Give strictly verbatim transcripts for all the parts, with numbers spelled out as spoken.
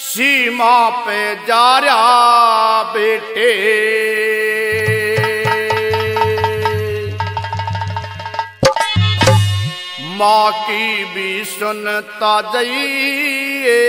सीमा पे जा रहा बेटे, माँ की भी सुनता जाइए।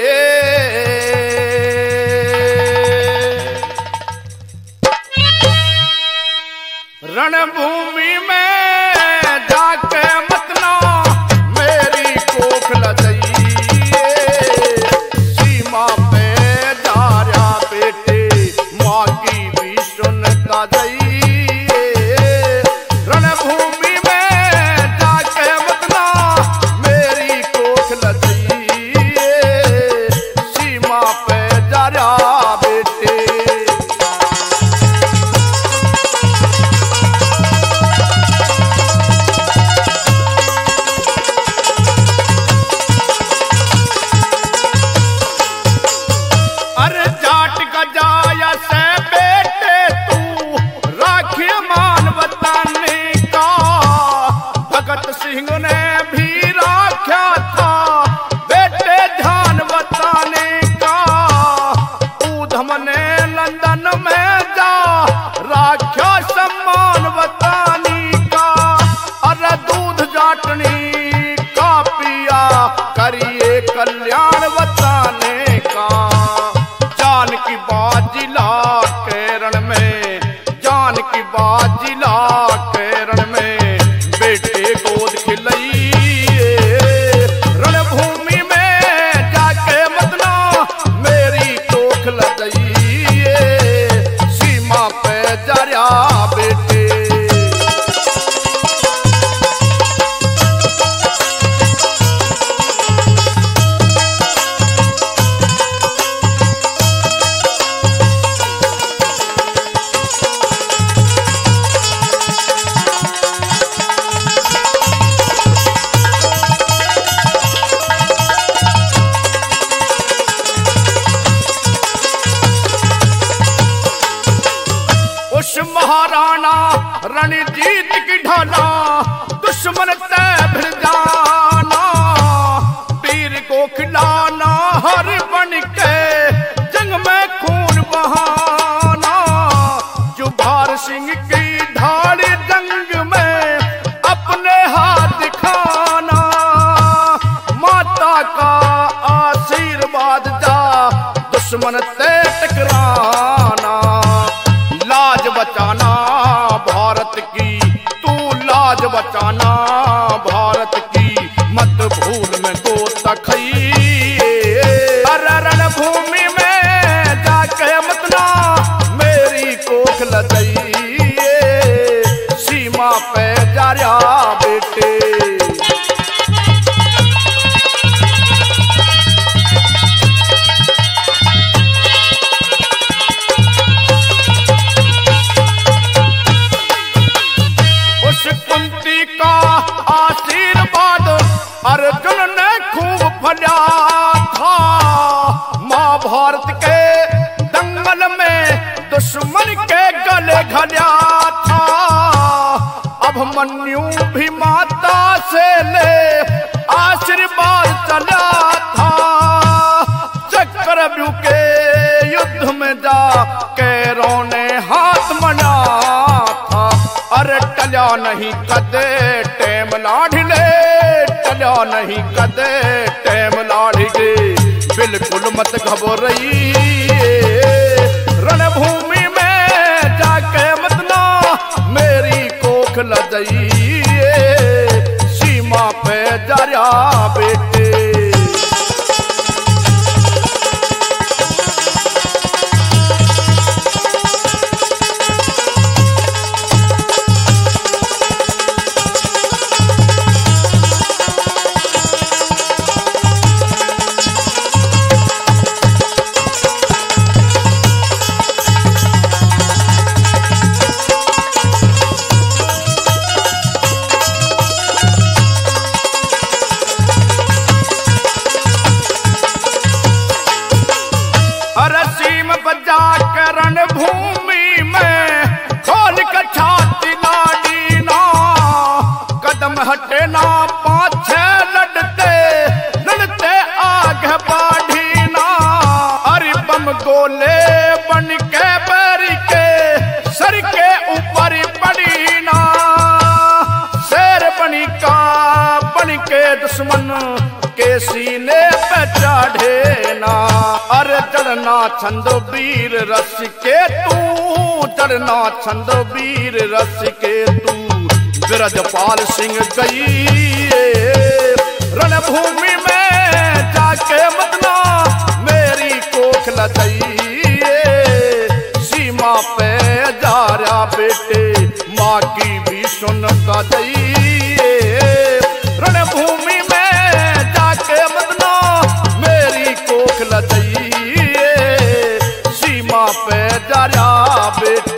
रणभूमि में जाके मत ना मेरी कोख लजाइए। सीमा पे जा रहा बेटे, माँ की भी सुनता जाइए। रणभूमि में जाके मत ना मेरी कोख लजाइए। सीमा पे जा रहा बेटे, सिंह ने भी राख्या था बेटे ध्यान बताने का। ऊधम ने लंदन में जा राख्या सम्मान बताने का। अरे दूध जाटनी का पिया करिए कल्याण बताने का। जान की बाजिला केरण में, जान की बाजिला केरण में बेटे गोद खिलाइए। रणभूमि में जाके मत ना मेरी कोख लजाइए। सीमा पे जा रहा बेटे, महाराणा रणजीत की ढाला दुश्मन तय भिड़ जाना। वीर को खिलाना हर बन के जंग में खून बहाना। जुभार सिंह की ढाल जंग में अपने हाथ दिखाना। माता का आशीर्वाद जा दुश्मन से टकराना। लाज बचाना भारत की, तू लाज बचाना भारत की, मत भूल में गोता खाइए। रणभूमि में जाके मत ना मेरी कोख लजाइए। सीमा पे जा रहा बेटे, कुंती का आशीर्वाद अर्जुन ने खूब फला था। महाभारत के दंगल में दुश्मन के गले घल्या था। अभिमन्यु भी माता से ले आशीर्वाद चला था। चक्रव्यूह के युद्ध में जा कैरों ने हाथ मना था। अरे टल्या नहीं कदे टेम लाढ़ले, टल्या नहीं कदे टेम लाढ़गे। बिल्कुल मत घबराइए। रणभूमि में जाके मत ना मेरी कोख लजाइए। सीमा पे जा रहा बेटे, हम गोले बन के बैरी के सर के ऊपर पड़ी ना, शेर बनी का बन के दुश्मन के सीने पे चढ़े ना। अरे चढ़ना छंद वीर रस के तू, चढ़ना छंद वीर रस के तू, ब्रजपाल सिंह गई रणभूमि में जाके मतना मेरी कोख लजाइए, सीमा पे जा रहा बेटे माँ की भी सुन का जाइए, रणभूमि में जाके मतना मेरी कोख लजाइए, सीमा पे जा रहा बेटे